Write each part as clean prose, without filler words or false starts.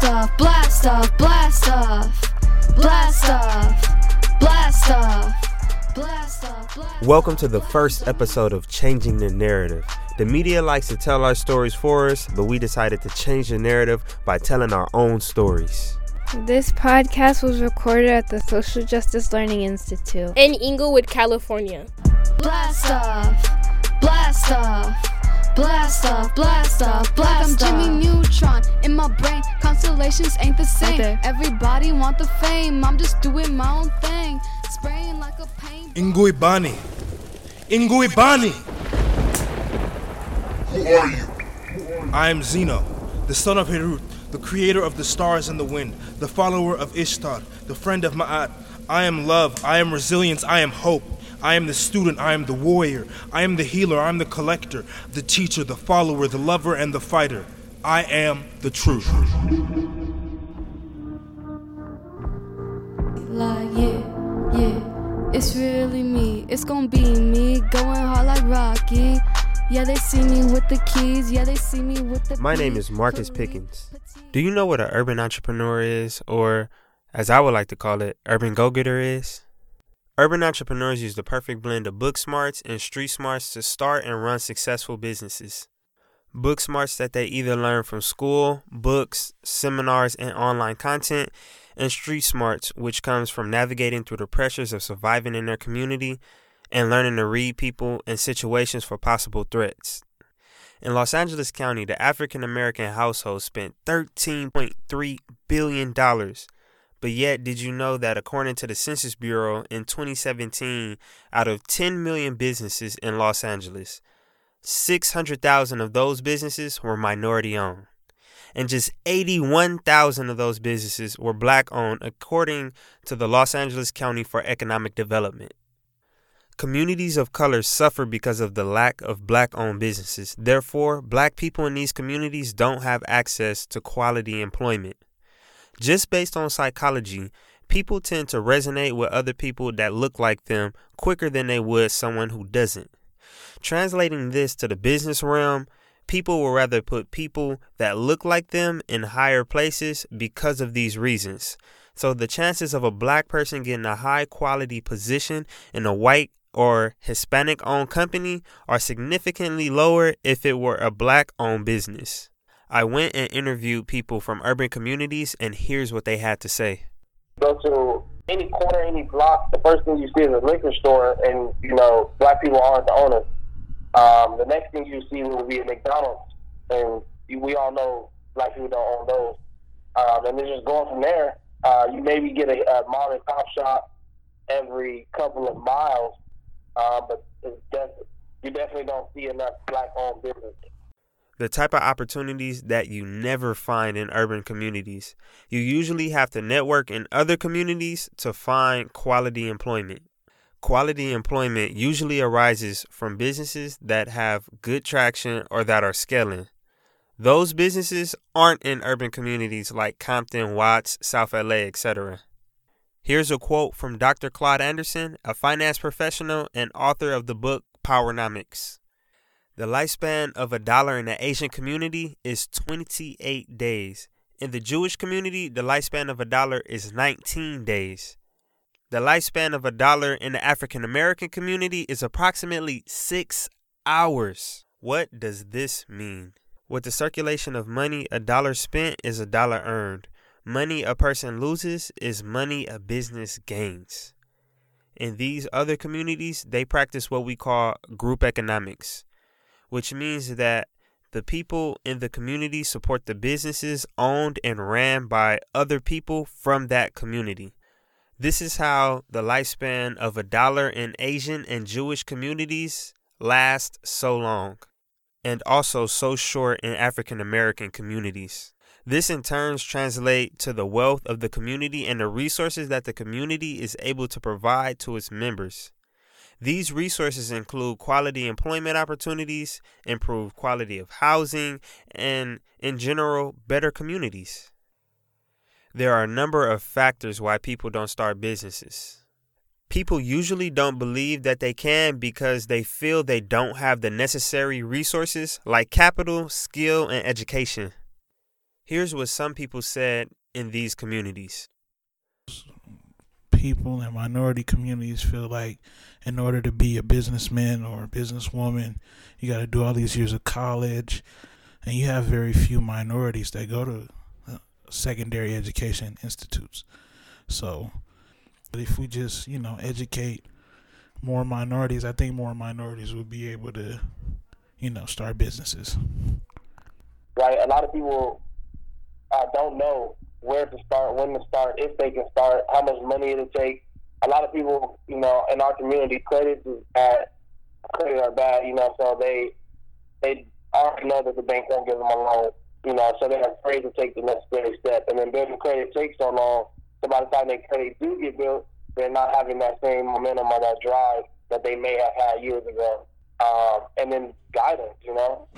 Blast off, blast off, blast off, blast off, blast off, blast off. Welcome to the first episode of Changing the Narrative. The media likes to tell our stories for us, but we decided to change the narrative by telling our own stories. This podcast was recorded at the Social Justice Learning Institute in Inglewood, California. Blast off, blast off. Blast off, blast off, blast off. I'm Jimmy Neutron. In my brain, constellations ain't the same. Everybody want the fame. I'm just doing my own thing. Spraying like a paint. Inguibani. Inguibani. Who are you? I am Zeno, the son of Herut, the creator of the stars and the wind, the follower of Ishtar, the friend of Ma'at. I am love, I am resilience, I am hope. I am the student, I am the warrior, I am the healer, I am the collector, the teacher, the follower, the lover, and the fighter. I am the truth. Like, yeah, it's really me. It's gonna be me, going hard like Rocky. Yeah, they see me with the keys, yeah, they see me with the My name is Marcus Pickens. Do you know what an urban entrepreneur is, or as I would like to call it, urban go-getter is? Urban entrepreneurs use the perfect blend of book smarts and street smarts to start and run successful businesses. Book smarts that they either learn from school, books, seminars, and online content, and street smarts, which comes from navigating through the pressures of surviving in their community and learning to read people and situations for possible threats. In Los Angeles County, the African American household spent $13.3 billion. But yet, did you know that according to the Census Bureau in 2017, out of 10 million businesses in Los Angeles, 600,000 of those businesses were minority owned. And just 81,000 of those businesses were black owned, according to the Los Angeles County for Economic Development. Communities of color suffer because of the lack of black owned businesses. Therefore, black people in these communities don't have access to quality employment. Just based on psychology, people tend to resonate with other people that look like them quicker than they would someone who doesn't. Translating this to the business realm, people will rather put people that look like them in higher places because of these reasons. So the chances of a black person getting a high quality position in a white or Hispanic owned company are significantly lower if it were a black owned business. I went and interviewed people from urban communities, and here's what they had to say. Go to any corner, any block, the first thing you see is a liquor store, and, black people aren't the owners. The next thing you see will be a McDonald's, and we all know black people don't own those. And then just going from there, you maybe get a mom and pop shop every couple of miles, but you definitely don't see enough black-owned business. The type of opportunities that you never find in urban communities. You usually have to network in other communities to find quality employment. Quality employment usually arises from businesses that have good traction or that are scaling. Those businesses aren't in urban communities like Compton, Watts, South LA, etc. Here's a quote from Dr. Claude Anderson, a finance professional and author of the book Powernomics. The lifespan of $1 in the Asian community is 28 days. In the Jewish community, the lifespan of $1 is 19 days. The lifespan of $1 in the African American community is approximately 6 hours. What does this mean? With the circulation of money, $1 spent is $1 earned. Money a person loses is money a business gains. In these other communities, they practice what we call group economics, which means that the people in the community support the businesses owned and ran by other people from that community. This is how the lifespan of $1 in Asian and Jewish communities lasts so long, and also so short in African American communities. This in turn translates to the wealth of the community and the resources that the community is able to provide to its members. These resources include quality employment opportunities, improved quality of housing, and, in general, better communities. There are a number of factors why people don't start businesses. People usually don't believe that they can because they feel they don't have the necessary resources like capital, skill, and education. Here's what some people said in these communities. People in minority communities feel like in order to be a businessman or a businesswoman, you got to do all these years of college, and you have very few minorities that go to secondary education institutes. So if we just, educate more minorities, I think more minorities will be able to, start businesses. Right, a lot of people don't know where to start, when to start, if they can start, how much money it'll take. A lot of people, in our community, credit are bad, so they already know that the bank won't give them a loan, so they're afraid to take the necessary step. And then building credit takes so long, so by the time their credit do get built, they're not having that same momentum or that drive that they may have had years ago. And then guidance, in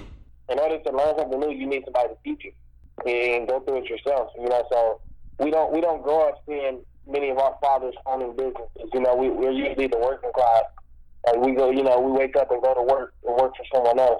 order to learn something new, you need somebody to teach you and go through it yourself, so we don't grow up seeing many of our fathers owning businesses. We're usually the working class. Like we go, we wake up and go to work and work for someone else.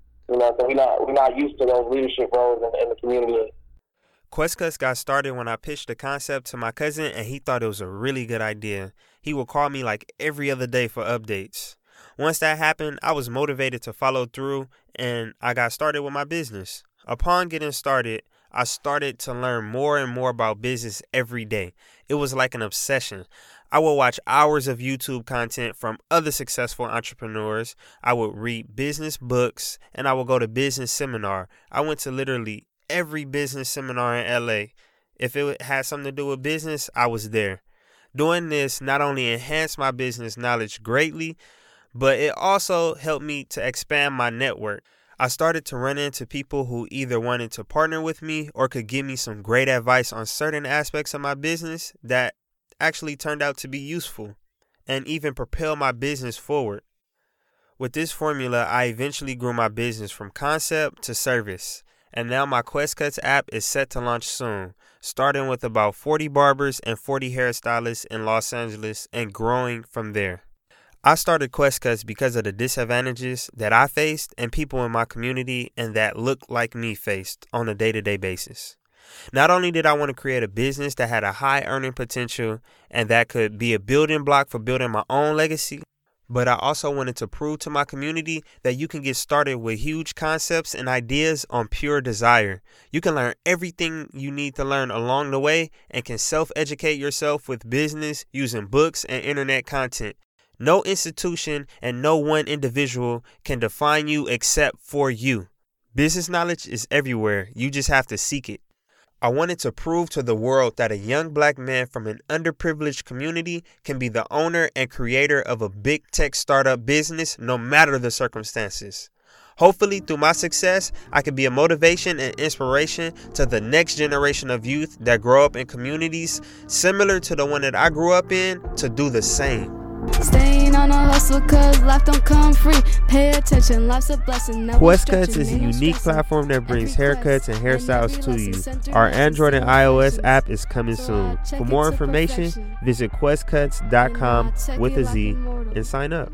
So we're not used to those leadership roles in the community. Quest Cuts got started when I pitched the concept to my cousin, and he thought it was a really good idea. He would call me like every other day for updates. Once that happened, I was motivated to follow through, and I got started with my business. Upon getting started, I started to learn more and more about business every day. It was like an obsession. I would watch hours of YouTube content from other successful entrepreneurs. I would read business books, and I would go to business seminar. I went to literally every business seminar in LA. If it had something to do with business, I was there. Doing this not only enhanced my business knowledge greatly, but it also helped me to expand my network. I started to run into people who either wanted to partner with me or could give me some great advice on certain aspects of my business that actually turned out to be useful and even propel my business forward. With this formula, I eventually grew my business from concept to service. And now my Quest Cuts app is set to launch soon, starting with about 40 barbers and 40 hairstylists in Los Angeles and growing from there. I started Quest Cuts because of the disadvantages that I faced and people in my community and that look like me faced on a day-to-day basis. Not only did I want to create a business that had a high earning potential and that could be a building block for building my own legacy, but I also wanted to prove to my community that you can get started with huge concepts and ideas on pure desire. You can learn everything you need to learn along the way and can self-educate yourself with business using books and internet content. No institution and no one individual can define you except for you. Business knowledge is everywhere. You just have to seek it. I wanted to prove to the world that a young black man from an underprivileged community can be the owner and creator of a big tech startup business no matter the circumstances. Hopefully, through my success, I can be a motivation and inspiration to the next generation of youth that grow up in communities similar to the one that I grew up in to do the same. Staying on a hustle cause life don't come free. Pay attention, life's a blessing. Quest Cuts is a unique platform that brings haircuts and hairstyles to you. Our Android and iOS app is coming soon. For more information, visit questcuts.com with a Z and sign up.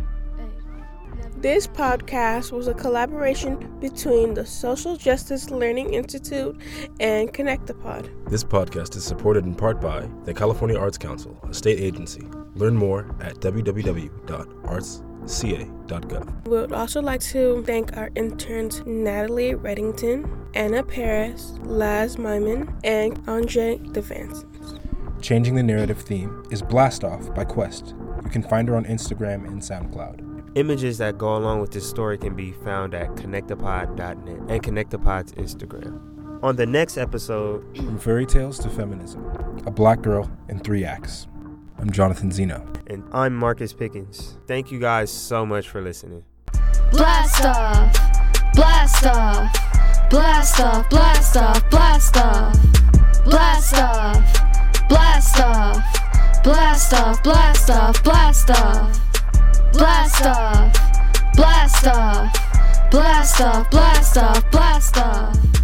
This podcast was a collaboration between the Social Justice Learning Institute and Connectipod. This podcast is supported in part by the California Arts Council, a state agency. Learn more at www.artsca.gov. We would also like to thank our interns Natalie Reddington, Anna Paris, Laz Myman, and Andre DeVance. Changing the Narrative theme is Blast Off by Quest. You can find her on Instagram and SoundCloud. Images that go along with this story can be found at connectipod.net and Connectipod's Instagram. On the next episode, From Fairy Tales to Feminism, a Black Girl in 3 Acts. I'm Jonathan Zeno. And I'm Marcus Pickens. Thank you guys so much for listening. Blast off, blast off, blast off, blast off, blast off, blast off, blast off, blast off, blast off, blast off. Blast off, blast off, blast off, blast off, blast off.